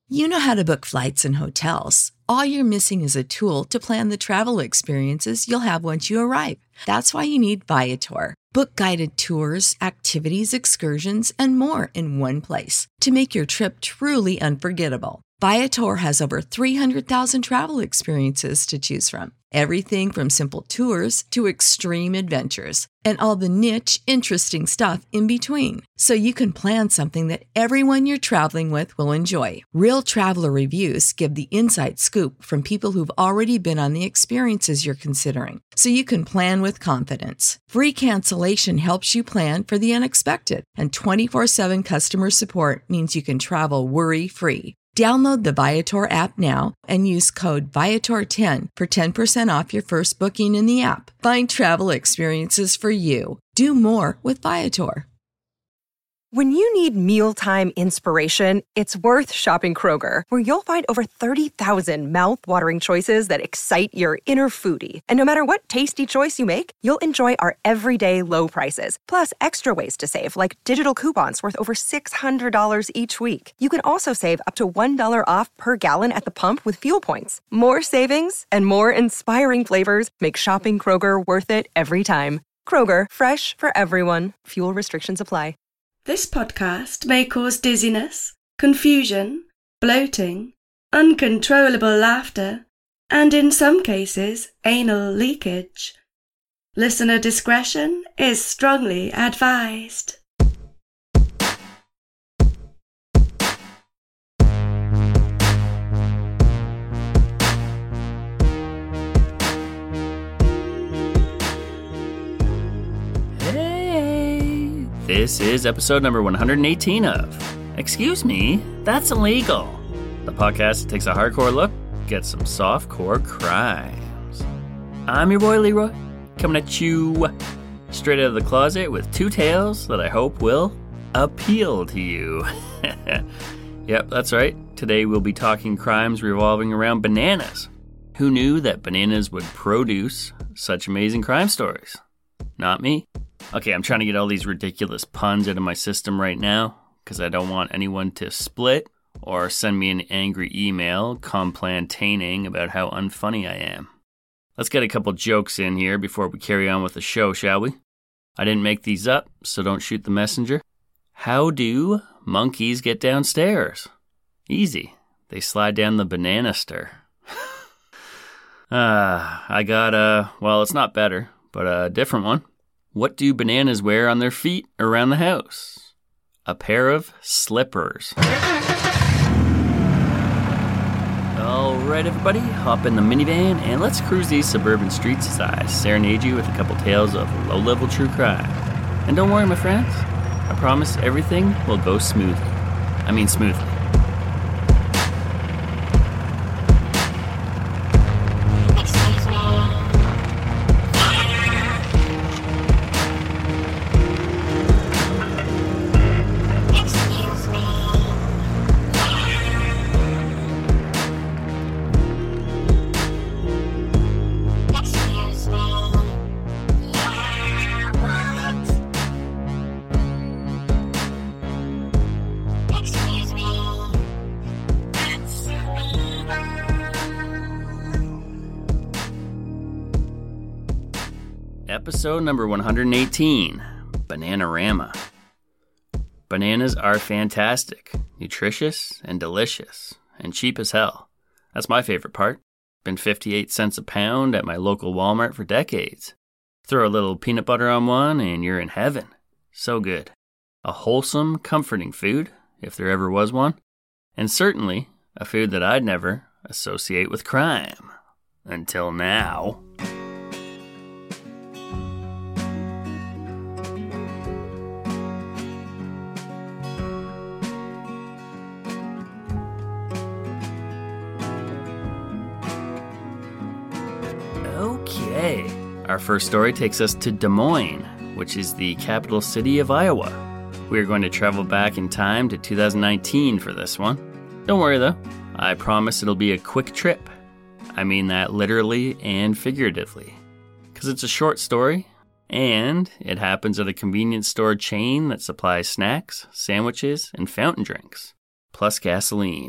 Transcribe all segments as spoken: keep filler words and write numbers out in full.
You know how to book flights and hotels. All you're missing is a tool to plan the travel experiences you'll have once you arrive. That's why you need Viator. Book guided tours, activities, excursions, and more in one place to make your trip truly unforgettable. Viator has over three hundred thousand travel experiences to choose from. Everything from simple tours to extreme adventures and all the niche, interesting stuff in between. So you can plan something that everyone you're traveling with will enjoy. Real traveler reviews give the inside scoop from people who've already been on the experiences you're considering. So you can plan with confidence. Free cancellation helps you plan for the unexpected. And twenty-four seven customer support means you can travel worry-free. Download the Viator app now and use code Viator ten for ten percent off your first booking in the app. Find travel experiences for you. Do more with Viator. When you need mealtime inspiration, it's worth shopping Kroger, where you'll find over thirty thousand mouth-watering choices that excite your inner foodie. And no matter what tasty choice you make, you'll enjoy our everyday low prices, plus extra ways to save, like digital coupons worth over six hundred dollars each week. You can also save up to one dollar off per gallon at the pump with fuel points. More savings and more inspiring flavors make shopping Kroger worth it every time. Kroger, fresh for everyone. Fuel restrictions apply. This podcast may cause dizziness, confusion, bloating, uncontrollable laughter, and in some cases, anal leakage. Listener discretion is strongly advised. This is episode number one hundred eighteen of Excuse Me, That's Illegal, the podcast that takes a hardcore look, gets some softcore crimes. I'm your boy Leroy, coming at you straight out of the closet with two tales that I hope will appeal to you. Yep, that's right. Today we'll be talking crimes revolving around bananas. Who knew that bananas would produce such amazing crime stories? Not me. Okay, I'm trying to get all these ridiculous puns out of my system right now because I don't want anyone to split or send me an angry email complaining about how unfunny I am. Let's get a couple jokes in here before we carry on with the show, shall we? I didn't make these up, so don't shoot the messenger. How do monkeys get downstairs? Easy. They slide down the bananister. Ah, uh, I got a, well, it's not better, but a different one. What do bananas wear on their feet around the house? A pair of slippers. Alright everybody, hop in the minivan and let's cruise these suburban streets as I serenade you with a couple tales of low-level true crime. And don't worry my friends, I promise everything will go smoothly. I mean smoothly. Episode number one hundred eighteen, Bananarama. Bananas are fantastic, nutritious, and delicious, and cheap as hell. That's my favorite part. Been fifty-eight cents a pound at my local Walmart for decades. Throw a little peanut butter on one and you're in heaven. So good. A wholesome, comforting food, if there ever was one. And certainly a food that I'd never associate with crime. Until now. Okay, our first story takes us to Des Moines, which is the capital city of Iowa. We are going to travel back in time to two thousand nineteen for this one. Don't worry though, I promise it'll be a quick trip. I mean that literally and figuratively. Because it's a short story, and it happens at a convenience store chain that supplies snacks, sandwiches, and fountain drinks, plus gasoline.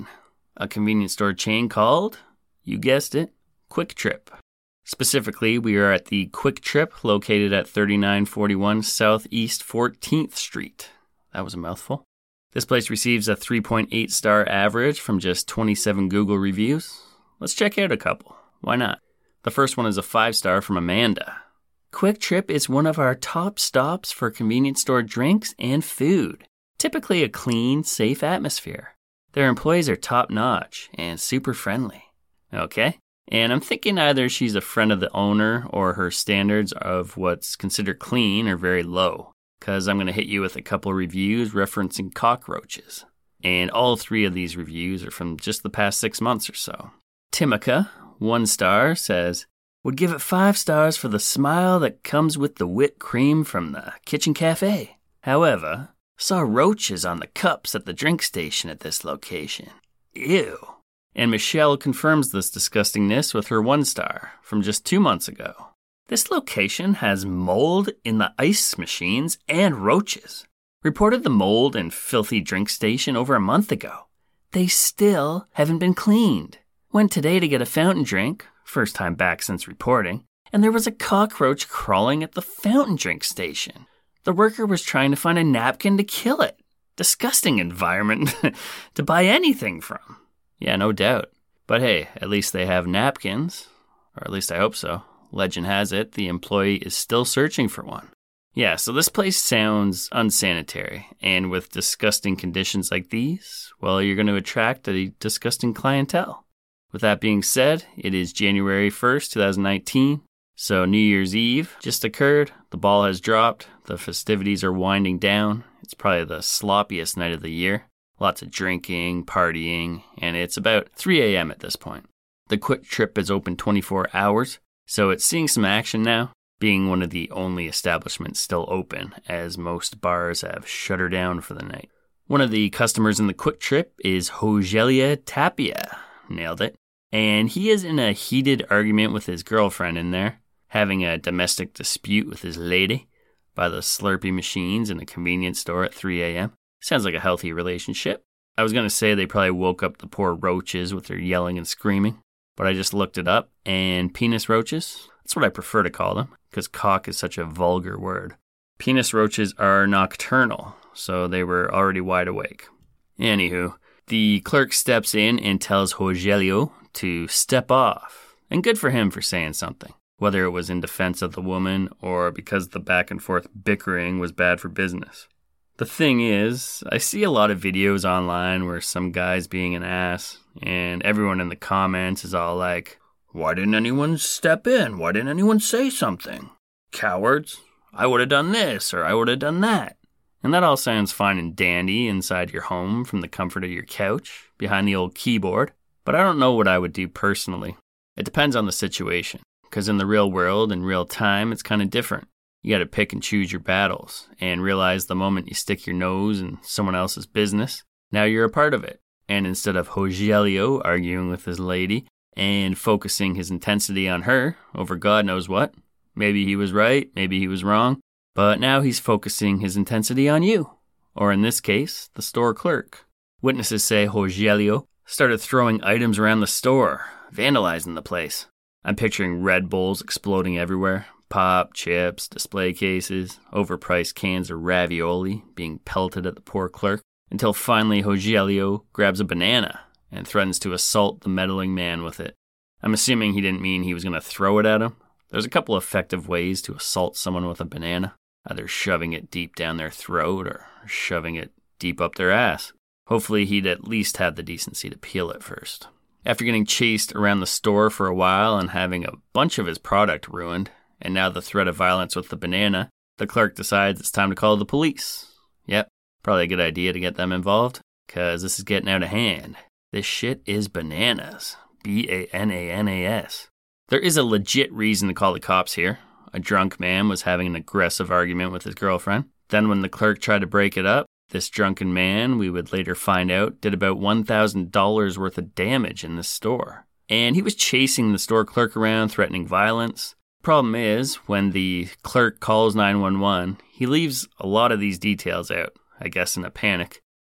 a convenience store chain called, you guessed it, Quick Trip. Specifically, we are at the Quick Trip located at thirty-nine forty-one Southeast fourteenth Street. That was a mouthful. This place receives a three point eight star average from just twenty-seven Google reviews. Let's check out a couple. Why not? The first one is a five star from Amanda. Quick Trip is one of our top stops for convenience store drinks and food. Typically a clean, safe atmosphere. Their employees are top-notch and super friendly. Okay? And I'm thinking either she's a friend of the owner or her standards of what's considered clean are very low. Because I'm going to hit you with a couple reviews referencing cockroaches. And all three of these reviews are from just the past six months or so. Timika, one star, says, would give it five stars for the smile that comes with the whipped cream from the kitchen cafe. However, saw roaches on the cups at the drink station at this location. Ew. And Michelle confirms this disgustingness with her one star from just two months ago. This location has mold in the ice machines and roaches. Reported the mold and filthy drink station over a month ago. They still haven't been cleaned. Went today to get a fountain drink, first time back since reporting, and there was a cockroach crawling at the fountain drink station. The worker was trying to find a napkin to kill it. Disgusting environment to buy anything from. Yeah, no doubt. But hey, at least they have napkins. Or at least I hope so. Legend has it, the employee is still searching for one. Yeah, so this place sounds unsanitary. And with disgusting conditions like these, well, you're going to attract a disgusting clientele. With that being said, it is January first, twenty nineteen. So New Year's Eve just occurred. The ball has dropped. The festivities are winding down. It's probably the sloppiest night of the year. Lots of drinking, partying, and it's about three a.m. at this point. The Quick Trip is open twenty-four hours, so it's seeing some action now, being one of the only establishments still open, as most bars have shuttered down for the night. One of the customers in the Quick Trip is Rogelia Tapia. Nailed it. And he is in a heated argument with his girlfriend in there, having a domestic dispute with his lady by the Slurpee machines in a convenience store at three a.m. Sounds like a healthy relationship. I was going to say they probably woke up the poor roaches with their yelling and screaming, but I just looked it up, and penis roaches, that's what I prefer to call them, because cock is such a vulgar word. Penis roaches are nocturnal, so they were already wide awake. Anywho, the clerk steps in and tells Rogelio to step off, and good for him for saying something, whether it was in defense of the woman or because the back and forth bickering was bad for business. The thing is, I see a lot of videos online where some guy's being an ass, and everyone in the comments is all like, why didn't anyone step in? Why didn't anyone say something? Cowards. I would have done this, or I would have done that. And that all sounds fine and dandy inside your home from the comfort of your couch, behind the old keyboard. But I don't know what I would do personally. It depends on the situation, because in the real world, in real time, it's kind of different. You got to pick and choose your battles, and realize the moment you stick your nose in someone else's business, now you're a part of it. And instead of Rogelio arguing with his lady and focusing his intensity on her over God knows what, maybe he was right, maybe he was wrong, but now he's focusing his intensity on you, or in this case, the store clerk. Witnesses say Rogelio started throwing items around the store, vandalizing the place. I'm picturing Red Bulls exploding everywhere, pop, chips, display cases, overpriced cans of ravioli being pelted at the poor clerk, until finally Rogelio grabs a banana and threatens to assault the meddling man with it. I'm assuming he didn't mean he was going to throw it at him. There's a couple effective ways to assault someone with a banana, either shoving it deep down their throat or shoving it deep up their ass. Hopefully he'd at least have the decency to peel it first. After getting chased around the store for a while and having a bunch of his product ruined, and now the threat of violence with the banana, the clerk decides it's time to call the police. Yep, probably a good idea to get them involved, because this is getting out of hand. This shit is bananas. B A N A N A S. There is a legit reason to call the cops here. A drunk man was having an aggressive argument with his girlfriend. Then when the clerk tried to break it up, this drunken man, we would later find out, did about one thousand dollars worth of damage in this store. And he was chasing the store clerk around, threatening violence. Problem is, when the clerk calls nine one one, he leaves a lot of these details out, I guess in a panic.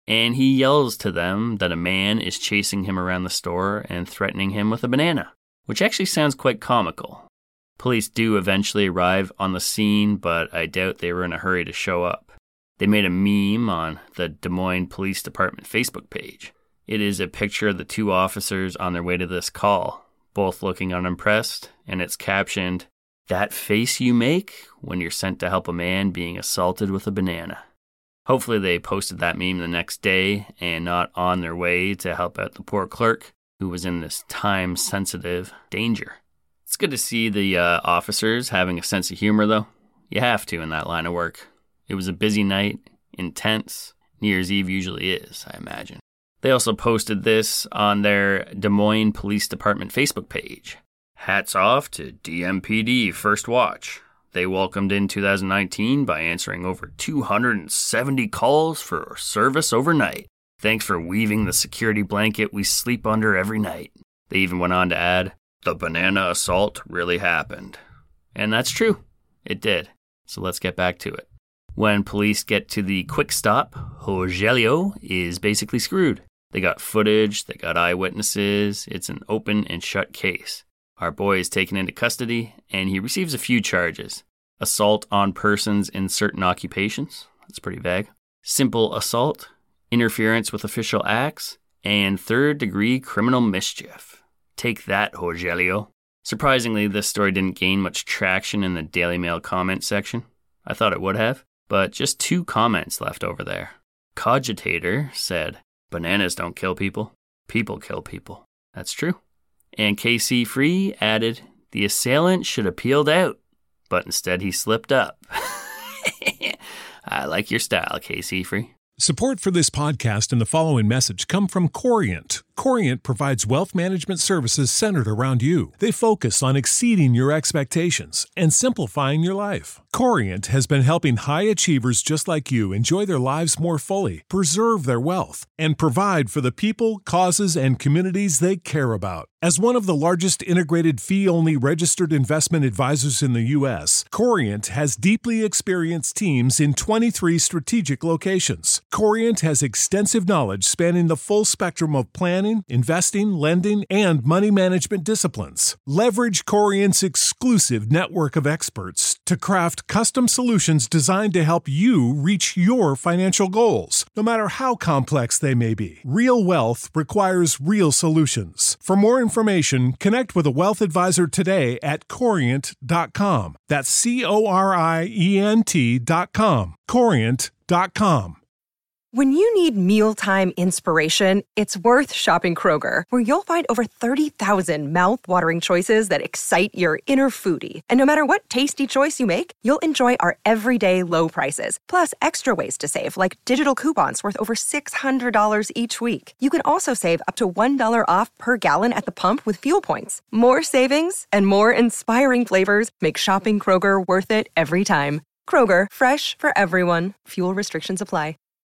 and he yells to them that a man is chasing him around the store and threatening him with a banana, which actually sounds quite comical. Police do eventually arrive on the scene, but I doubt they were in a hurry to show up. They made a meme on the Des Moines Police Department Facebook page. It is a picture of the two officers on their way to this call, both looking unimpressed, and it's captioned, "That face you make when you're sent to help a man being assaulted with a banana." Hopefully they posted that meme the next day and not on their way to help out the poor clerk who was in this time-sensitive danger. It's good to see the uh, officers having a sense of humor, though. You have to in that line of work. It was a busy night, intense. New Year's Eve usually is, I imagine. They also posted this on their Des Moines Police Department Facebook page. Hats off to D M P D First Watch. They welcomed in two thousand nineteen by answering over two hundred seventy calls for service overnight. Thanks for weaving the security blanket we sleep under every night. They even went on to add, the banana assault really happened. And that's true. It did. So let's get back to it. When police get to the quick stop, Rogelio is basically screwed. They got footage, they got eyewitnesses, it's an open and shut case. Our boy is taken into custody, and he receives a few charges. Assault on persons in certain occupations, that's pretty vague. Simple assault, interference with official acts, and third-degree criminal mischief. Take that, Rogelio. Surprisingly, this story didn't gain much traction in the Daily Mail comment section. I thought it would have, but just two comments left over there. Cogitator said, bananas don't kill people, people kill people. That's true. And K C Free added, the assailant should have peeled out, but instead he slipped up. I like your style, K C Free. Support for this podcast and the following message come from Corient. Corient provides wealth management services centered around you. They focus on exceeding your expectations and simplifying your life. Corient has been helping high achievers just like you enjoy their lives more fully, preserve their wealth, and provide for the people, causes, and communities they care about. As one of the largest integrated fee-only registered investment advisors in the U S, Corient has deeply experienced teams in twenty-three strategic locations. Corient has extensive knowledge spanning the full spectrum of planning, investing, lending, and money management disciplines. Leverage Corient's exclusive network of experts to craft custom solutions designed to help you reach your financial goals, no matter how complex they may be. Real wealth requires real solutions. For more information, connect with a wealth advisor today at corient dot com. That's C O R I E N T dot com. corient dot com. When you need mealtime inspiration, it's worth shopping Kroger, where you'll find over thirty thousand mouth-watering choices that excite your inner foodie. And no matter what tasty choice you make, you'll enjoy our everyday low prices, plus extra ways to save, like digital coupons worth over six hundred dollars each week. You can also save up to one dollar off per gallon at the pump with fuel points. More savings and more inspiring flavors make shopping Kroger worth it every time. Kroger, fresh for everyone. Fuel restrictions apply.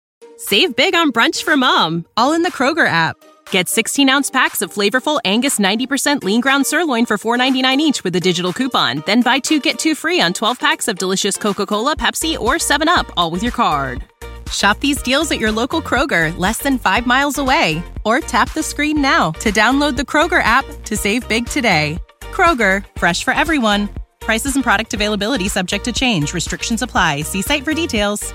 Save big on brunch for mom, all in the Kroger app. Get sixteen-ounce packs of flavorful Angus ninety percent lean ground sirloin for four ninety-nine each with a digital coupon. Then buy two, get two free on twelve packs of delicious Coca-Cola, Pepsi, or seven up, all with your card. Shop these deals at your local Kroger, less than five miles away. Or tap the screen now to download the Kroger app to save big today. Kroger, fresh for everyone. Prices and product availability subject to change. Restrictions apply. See site for details.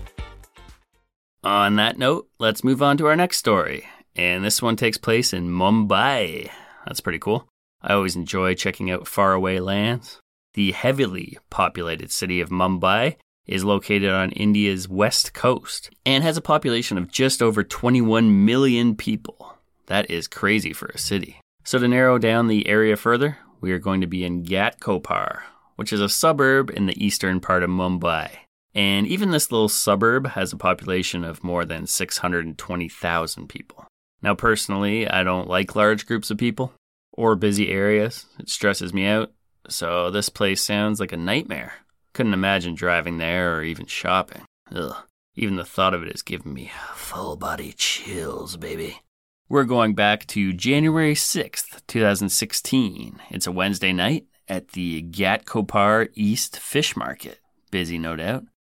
On that note, let's move on to our next story. And this one takes place in Mumbai. That's pretty cool. I always enjoy checking out faraway lands. The heavily populated city of Mumbai is located on India's west coast and has a population of just over twenty-one million people. That is crazy for a city. So to narrow down the area further, we are going to be in Ghatkopar, which is a suburb in the eastern part of Mumbai. And even this little suburb has a population of more than six hundred twenty thousand people. Now, personally, I don't like large groups of people or busy areas. It stresses me out. So this place sounds like a nightmare. Couldn't imagine driving there or even shopping. Ugh. Even the thought of it is giving me full body chills, baby. We're going back to January sixth, twenty sixteen. It's a Wednesday night at the Ghatkopar East Fish Market. Busy, no doubt.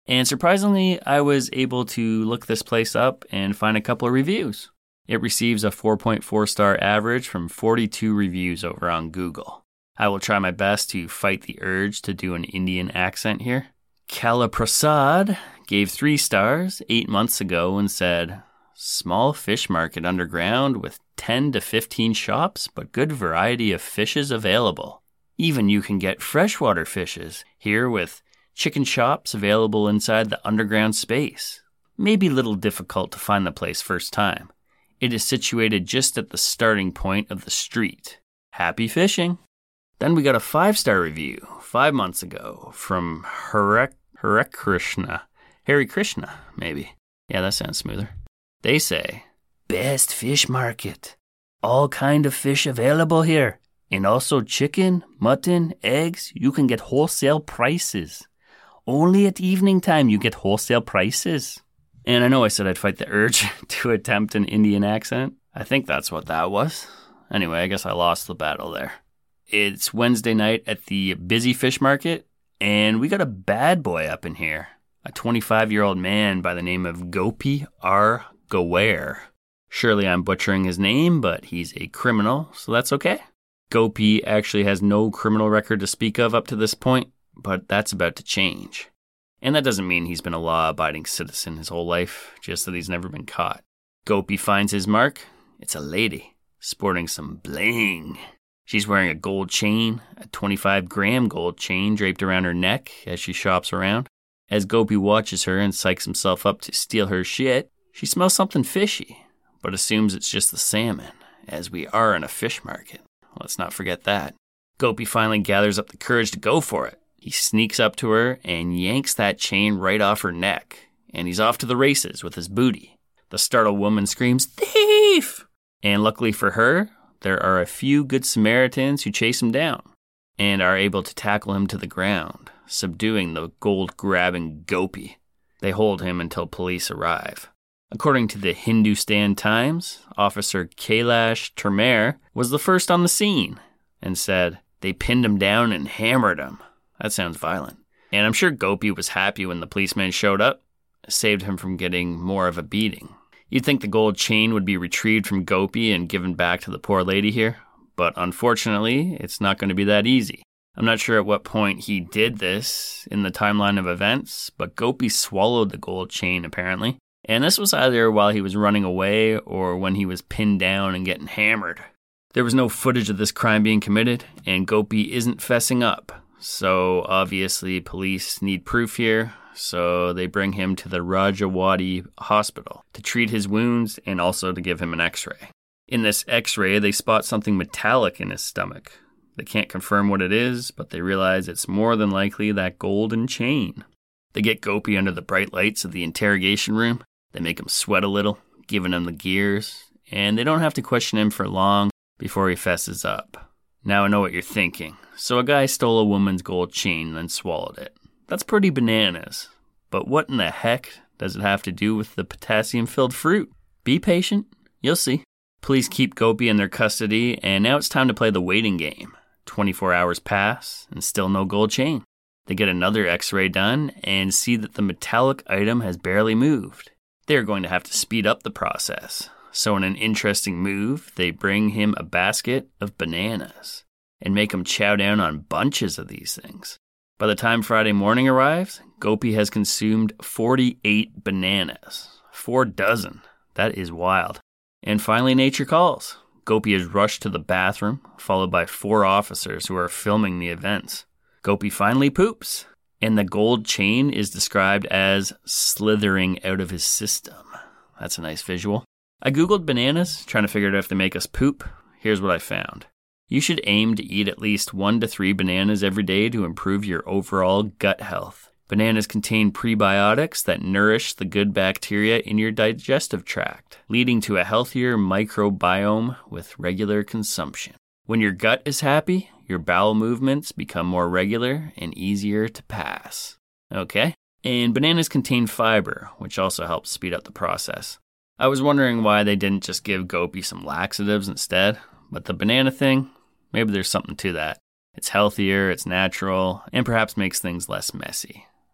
And surprisingly, I was able to look this place up and find a couple of reviews. It receives a four point four star average from forty-two reviews over on Google. I will try my best to fight the urge to do an Indian accent here. Kala Prasad gave three stars eight months ago and said, small fish market underground with ten to fifteen shops, but good variety of fishes available. Even you can get freshwater fishes here with chicken shops available inside the underground space. Maybe a little difficult to find the place first time. It is situated just at the starting point of the street. Happy fishing. Then we got a five-star review five months ago from Hare, Hare Krishna. Hare Krishna, maybe. Yeah, that sounds smoother. They say, best fish market. All kind of fish available here. And also chicken, mutton, eggs. You can get wholesale prices. Only at evening time you get wholesale prices. And I know I said I'd fight the urge to attempt an Indian accent. I think that's what that was. Anyway, I guess I lost the battle there. It's Wednesday night at the busy fish market, and we got a bad boy up in here. A twenty-five-year-old man by the name of Gopi R. Gaware. Surely I'm butchering his name, but he's a criminal, so that's okay. Gopi actually has no criminal record to speak of up to this point, but that's about to change. And that doesn't mean he's been a law-abiding citizen his whole life, just that he's never been caught. Gopi finds his mark. It's a lady, sporting some bling. She's wearing a gold chain, a twenty-five gram gold chain draped around her neck as she shops around. As Gopi watches her and psychs himself up to steal her shit, she smells something fishy, but assumes it's just the salmon, as we are in a fish market. Let's not forget that. Gopi finally gathers up the courage to go for it. He sneaks up to her and yanks that chain right off her neck, and he's off to the races with his booty. The startled woman screams, "Thief!" And luckily for her, there are a few good Samaritans who chase him down and are able to tackle him to the ground, subduing the gold-grabbing Gopi. They hold him until police arrive. According to the Hindustan Times, Officer Kailash Termer was the first on the scene and said, they pinned him down and hammered him. That sounds violent. And I'm sure Gopi was happy when the policeman showed up, saved him from getting more of a beating. You'd think the gold chain would be retrieved from Gopi and given back to the poor lady here, but unfortunately, it's not going to be that easy. I'm not sure at what point he did this in the timeline of events, but Gopi swallowed the gold chain apparently, and this was either while he was running away or when he was pinned down and getting hammered. There was no footage of this crime being committed, and Gopi isn't fessing up. So obviously police need proof here, so they bring him to the Rajawadi hospital to treat his wounds and also to give him an x-ray. In this x-ray, they spot something metallic in his stomach. They can't confirm what it is, but they realize it's more than likely that golden chain. They get Gopi under the bright lights of the interrogation room. They make him sweat a little, giving him the gears, and they don't have to question him for long before he fesses up. Now I know what you're thinking. So a guy stole a woman's gold chain and then swallowed it. That's pretty bananas. But what in the heck does it have to do with the potassium-filled fruit? Be patient. You'll see. Police keep Gopi in their custody, and now it's time to play the waiting game. twenty-four hours pass, and still no gold chain. They get another x-ray done and see that the metallic item has barely moved. They're going to have to speed up the process. So in an interesting move, they bring him a basket of bananas and make him chow down on bunches of these things. By the time Friday morning arrives, Gopi has consumed forty-eight bananas. Four dozen. That is wild. And finally, nature calls. Gopi is rushed to the bathroom, followed by four officers who are filming the events. Gopi finally poops, and the gold chain is described as slithering out of his system. That's a nice visual. I googled bananas, trying to figure out if they make us poop. Here's what I found. You should aim to eat at least one to three bananas every day to improve your overall gut health. Bananas contain prebiotics that nourish the good bacteria in your digestive tract, leading to a healthier microbiome with regular consumption. When your gut is happy, your bowel movements become more regular and easier to pass. Okay? And bananas contain fiber, which also helps speed up the process. I was wondering why they didn't just give Gopi some laxatives instead, but the banana thing, maybe there's something to that. It's healthier, it's natural, and perhaps makes things less messy.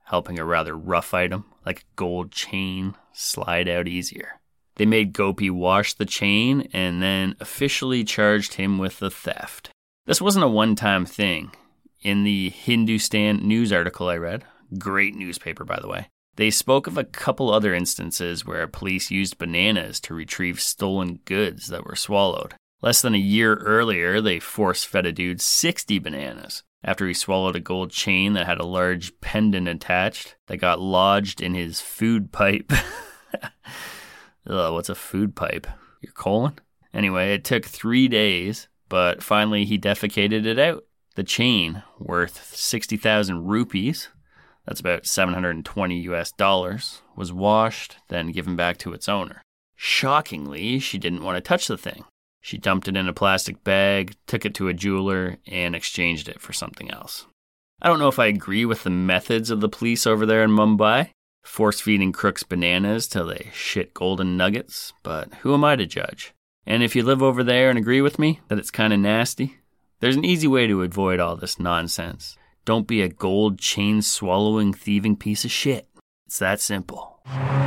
helping a rather rough item, like a gold chain, slide out easier. They made Gopi wash the chain and then officially charged him with the theft. This wasn't a one-time thing. In the Hindustan News article I read, great newspaper by the way, they spoke of a couple other instances where police used bananas to retrieve stolen goods that were swallowed. Less than a year earlier, they force-fed a dude sixty bananas after he swallowed a gold chain that had a large pendant attached that got lodged in his food pipe. Ugh, what's a food pipe? Your colon? Anyway, it took three days, but finally he defecated it out. The chain, worth sixty thousand rupees, that's about seven hundred twenty U S dollars, was washed, then given back to its owner. Shockingly, she didn't want to touch the thing. She dumped it in a plastic bag, took it to a jeweler, and exchanged it for something else. I don't know if I agree with the methods of the police over there in Mumbai, force-feeding crooks bananas till they shit golden nuggets, but who am I to judge? And if you live over there and agree with me that it's kind of nasty, there's an easy way to avoid all this nonsense. Don't be a gold chain-swallowing, thieving piece of shit. It's that simple.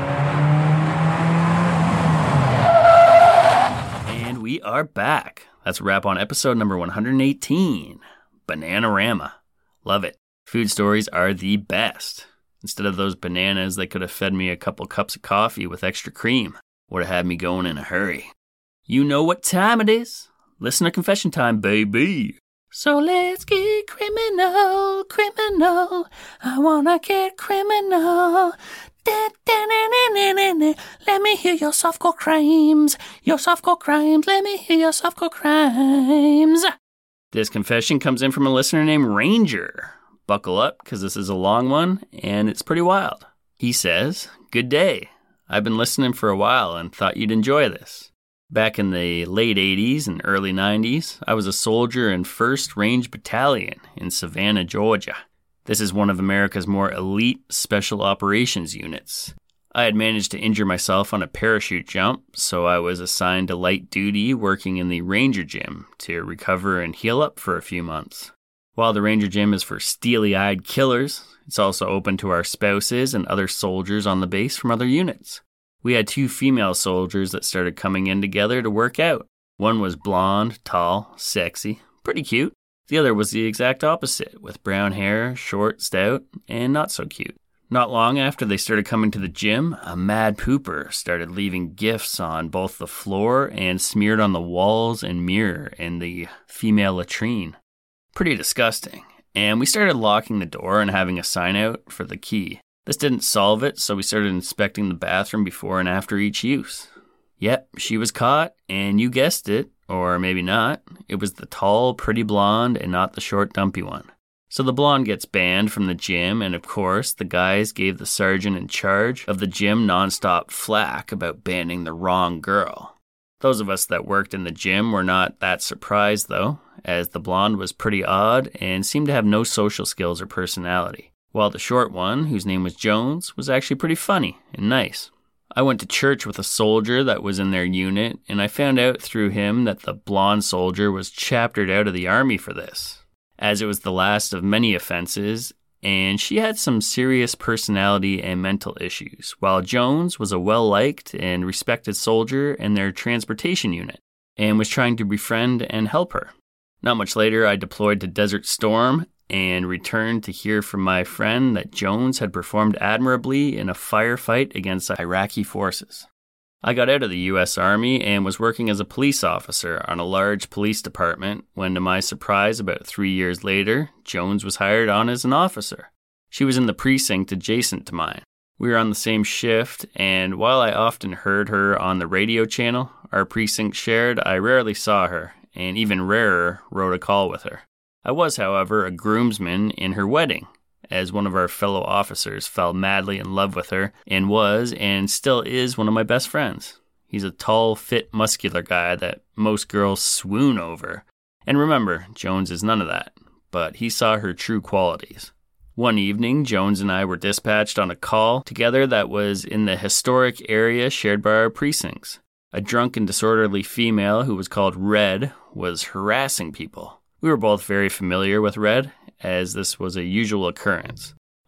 And we are back. That's a wrap on episode number one hundred eighteen, Bananarama. Love it. Food stories are the best. Instead of those bananas, they could have fed me a couple cups of coffee with extra cream. Would have had me going in a hurry. You know what time it is. Listener confession time, baby. So let's get criminal, criminal. I wanna get criminal. Da, da, na, na, na, na. Let me hear your softcore crimes. Your softcore crimes. Let me hear your softcore crimes. This confession comes in from a listener named Ranger. Buckle up, because this is a long one, and it's pretty wild. He says, "Good day. I've been listening for a while and thought you'd enjoy this. Back in the late eighties and early nineties, I was a soldier in first Range Battalion in Savannah, Georgia. This is one of America's more elite special operations units. I had managed to injure myself on a parachute jump, so I was assigned to light duty working in the Ranger Gym to recover and heal up for a few months. While the Ranger Gym is for steely-eyed killers, it's also open to our spouses and other soldiers on the base from other units. We had two female soldiers that started coming in together to work out. One was blonde, tall, sexy, pretty cute. The other was the exact opposite, with brown hair, short, stout, and not so cute. Not long after they started coming to the gym, a mad pooper started leaving gifts on both the floor and smeared on the walls and mirror in the female latrine. Pretty disgusting. And we started locking the door and having a sign out for the key. This didn't solve it, so we started inspecting the bathroom before and after each use. Yep, she was caught, and you guessed it, or maybe not. It was the tall, pretty blonde and not the short, dumpy one. So the blonde gets banned from the gym, and of course, the guys gave the sergeant in charge of the gym nonstop flack about banning the wrong girl. Those of us that worked in the gym were not that surprised, though, as the blonde was pretty odd and seemed to have no social skills or personality. While the short one, whose name was Jones, was actually pretty funny and nice. I went to church with a soldier that was in their unit, and I found out through him that the blonde soldier was chaptered out of the army for this, as it was the last of many offenses, and she had some serious personality and mental issues, while Jones was a well-liked and respected soldier in their transportation unit, and was trying to befriend and help her. Not much later, I deployed to Desert Storm, and returned to hear from my friend that Jones had performed admirably in a firefight against Iraqi forces. I got out of the U S Army and was working as a police officer on a large police department when, to my surprise, about three years later, Jones was hired on as an officer. She was in the precinct adjacent to mine. We were on the same shift, and while I often heard her on the radio channel our precinct shared, I rarely saw her, and even rarer, rode a call with her. I was, however, a groomsman in her wedding, as one of our fellow officers fell madly in love with her and was, and still is, one of my best friends. He's a tall, fit, muscular guy that most girls swoon over. And remember, Jones is none of that, but he saw her true qualities. One evening, Jones and I were dispatched on a call together that was in the historic area shared by our precincts. A drunk and disorderly female who was called Red was harassing people. We were both very familiar with Red, as this was a usual occurrence.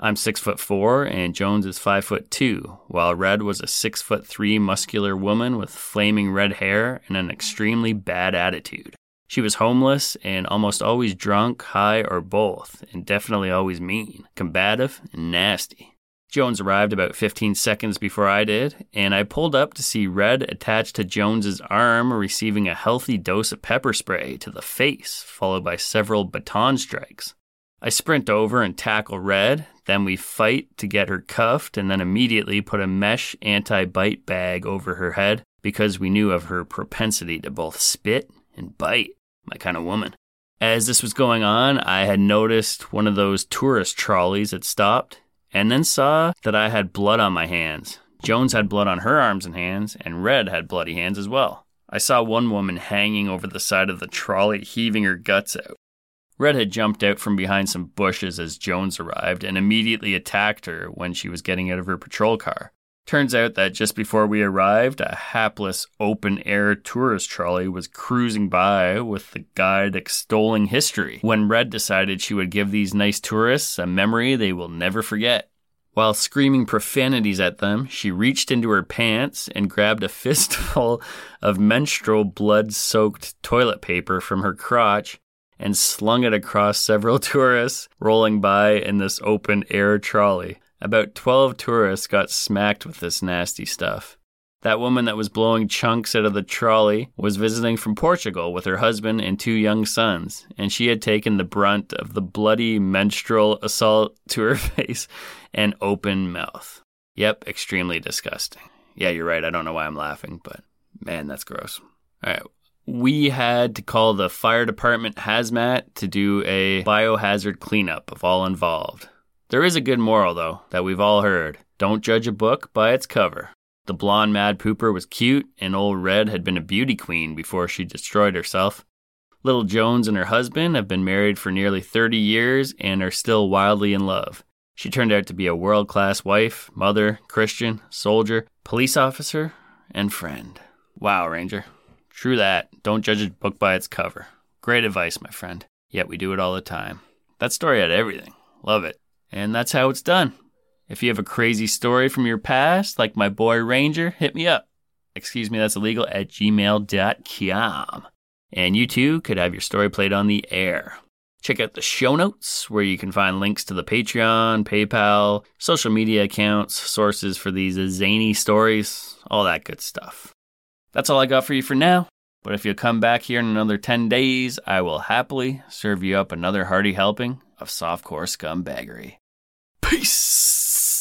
I'm six foot four and Jones is five foot two, while Red was a six foot three muscular woman with flaming red hair and an extremely bad attitude. She was homeless and almost always drunk, high, or both, and definitely always mean, combative, and nasty. Jones arrived about fifteen seconds before I did, and I pulled up to see Red attached to Jones's arm receiving a healthy dose of pepper spray to the face, followed by several baton strikes. I sprint over and tackle Red, then we fight to get her cuffed, and then immediately put a mesh anti-bite bag over her head because we knew of her propensity to both spit and bite, my kind of woman. As this was going on, I had noticed one of those tourist trolleys had stopped, and then saw that I had blood on my hands. Jones had blood on her arms and hands, and Red had bloody hands as well. I saw one woman hanging over the side of the trolley, heaving her guts out. Red had jumped out from behind some bushes as Jones arrived and immediately attacked her when she was getting out of her patrol car. Turns out that just before we arrived, a hapless open-air tourist trolley was cruising by with the guide extolling history when Red decided she would give these nice tourists a memory they will never forget. While screaming profanities at them, she reached into her pants and grabbed a fistful of menstrual blood-soaked toilet paper from her crotch and slung it across several tourists rolling by in this open-air trolley. About twelve tourists got smacked with this nasty stuff. That woman that was blowing chunks out of the trolley was visiting from Portugal with her husband and two young sons, and she had taken the brunt of the bloody menstrual assault to her face and open mouth. Yep, extremely disgusting. Yeah, you're right, I don't know why I'm laughing, but man, that's gross. All right. We had to call the fire department hazmat to do a biohazard cleanup of all involved. There is a good moral, though, that we've all heard. Don't judge a book by its cover. The blonde mad pooper was cute, and old Red had been a beauty queen before she destroyed herself. Little Jones and her husband have been married for nearly thirty years and are still wildly in love. She turned out to be a world-class wife, mother, Christian, soldier, police officer, and friend. Wow, Ranger. True that. Don't judge a book by its cover. Great advice, my friend. Yet we do it all the time. That story had everything. Love it. And that's how it's done. If you have a crazy story from your past, like my boy Ranger, hit me up. Excuse me, that's illegal, at gmail dot com. And you too could have your story played on the air. Check out the show notes where you can find links to the Patreon, PayPal, social media accounts, sources for these zany stories, all that good stuff. That's all I got for you for now. But if you'll come back here in another ten days, I will happily serve you up another hearty helping of softcore scumbaggery. Peace!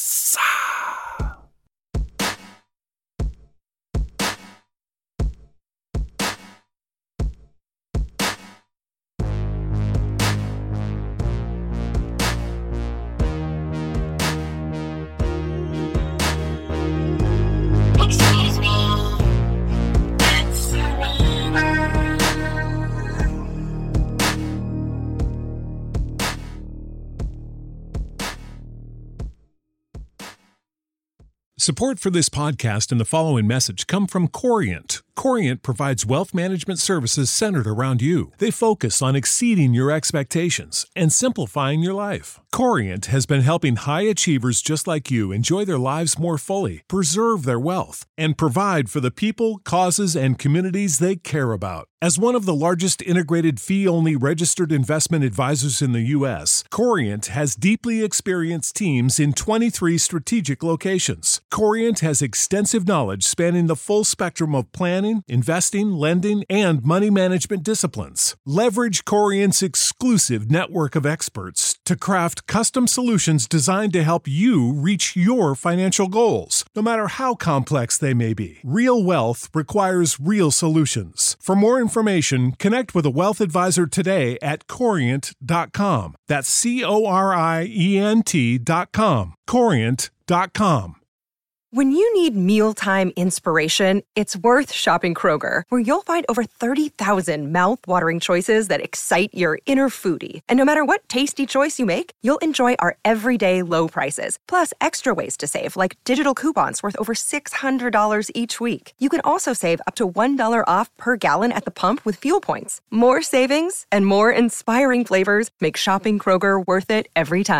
Support for this podcast and the following message come from Corient. Corient provides wealth management services centered around you. They focus on exceeding your expectations and simplifying your life. Corient has been helping high achievers just like you enjoy their lives more fully, preserve their wealth, and provide for the people, causes, and communities they care about. As one of the largest integrated fee-only registered investment advisors in the U S, Corient has deeply experienced teams in twenty-three strategic locations. Corient has extensive knowledge spanning the full spectrum of planning, investing, lending, and money management disciplines. Leverage Corient's exclusive network of experts to craft custom solutions designed to help you reach your financial goals, no matter how complex they may be. Real wealth requires real solutions. For more information, connect with a wealth advisor today at corient dot com. That's C O R I E N T dot com. corient dot com. When you need mealtime inspiration, it's worth shopping Kroger, where you'll find over thirty thousand mouth-watering choices that excite your inner foodie. And no matter what tasty choice you make, you'll enjoy our everyday low prices, plus extra ways to save, like digital coupons worth over six hundred dollars each week. You can also save up to one dollar off per gallon at the pump with fuel points. More savings and more inspiring flavors make shopping Kroger worth it every time.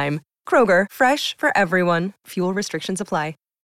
Kroger, fresh for everyone. Fuel restrictions apply.